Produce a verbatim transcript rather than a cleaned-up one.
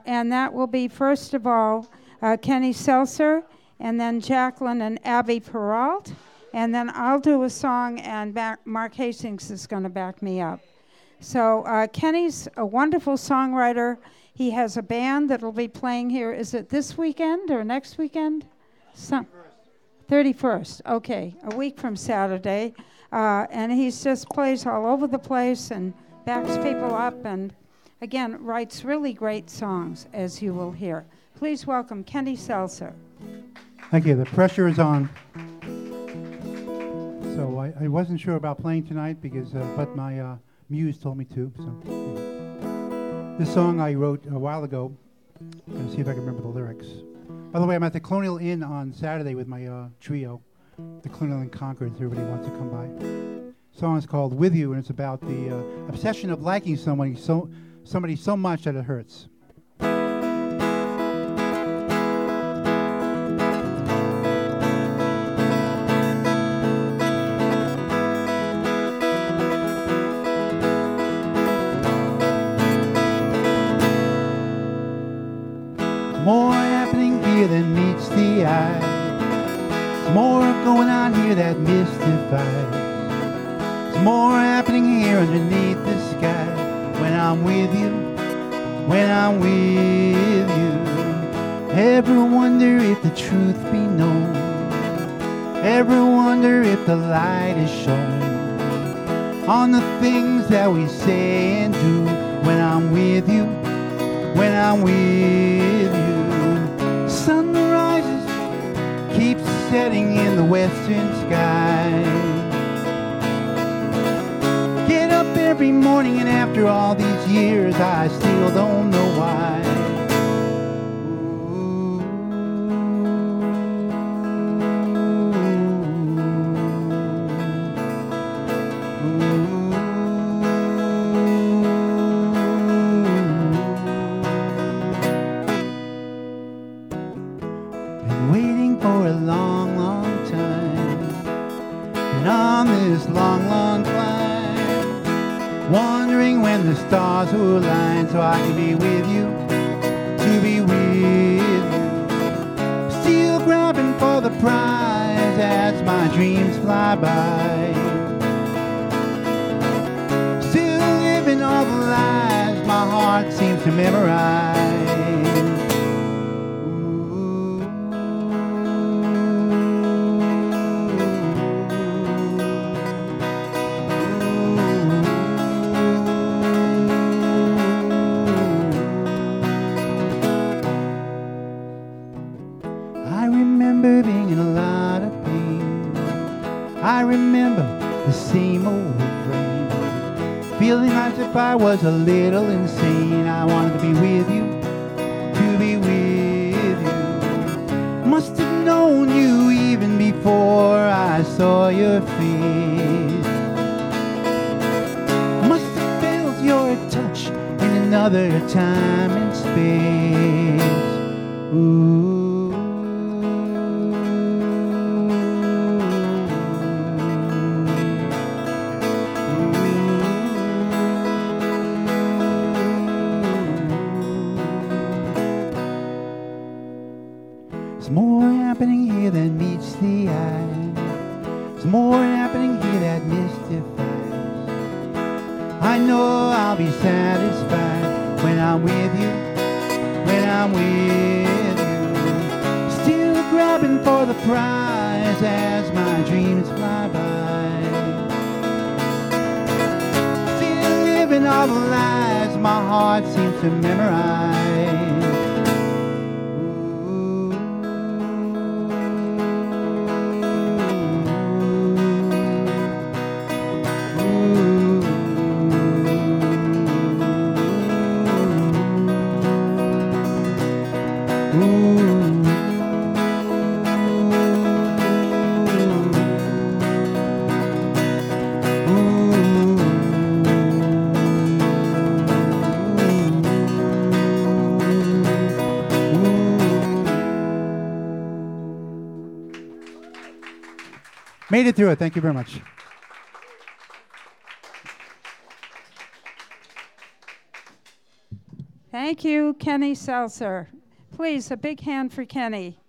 and that will be, first of all, uh, Kenny Seltzer, and then Jacqueline and Abby Peralt, and then I'll do a song, and back, Mark Hastings is going to back me up. So uh, Kenny's a wonderful songwriter. He has a band that will be playing here. Is it this weekend or next weekend? Some, thirty-first. Okay, a week from Saturday. Uh, and he just plays all over the place and backs people up and, again, writes really great songs, as you will hear. Please welcome Kenny Seltzer. Thank you. The pressure is on. So I, I wasn't sure about playing tonight, because, uh, but my uh, muse told me to. So this song I wrote a while ago. I'm going to see if I can remember the lyrics. By the way, I'm at the Colonial Inn on Saturday with my uh, trio, the Colonial Inn Concord, if everybody wants to come by. The song is called With You, and it's about the uh, obsession of liking somebody so, somebody so much that it hurts. More happening here than meets the eye. There's more going on here that mystifies. There's more happening here underneath the sky. When I'm with you, when I'm with you. Ever wonder if the truth be known? Ever wonder if the light is shown on the things that we say and do? When I'm with you, when I'm with you. Sun rises, keeps setting in the western sky. Get up every morning, and after all these years I still don't know why. Stars will align so I can be with you, to be with you. Still grabbing for the prize as my dreams fly by. Still living all the lies my heart seems to memorize. I was a little insane. I wanted to be with you, to be with you. Must have known you even before I saw your face. Must have felt your touch in another time and space. Ooh. To memorize. Made it through it. Thank you very much. Thank you, Kenny Seltzer. Please, a big hand for Kenny.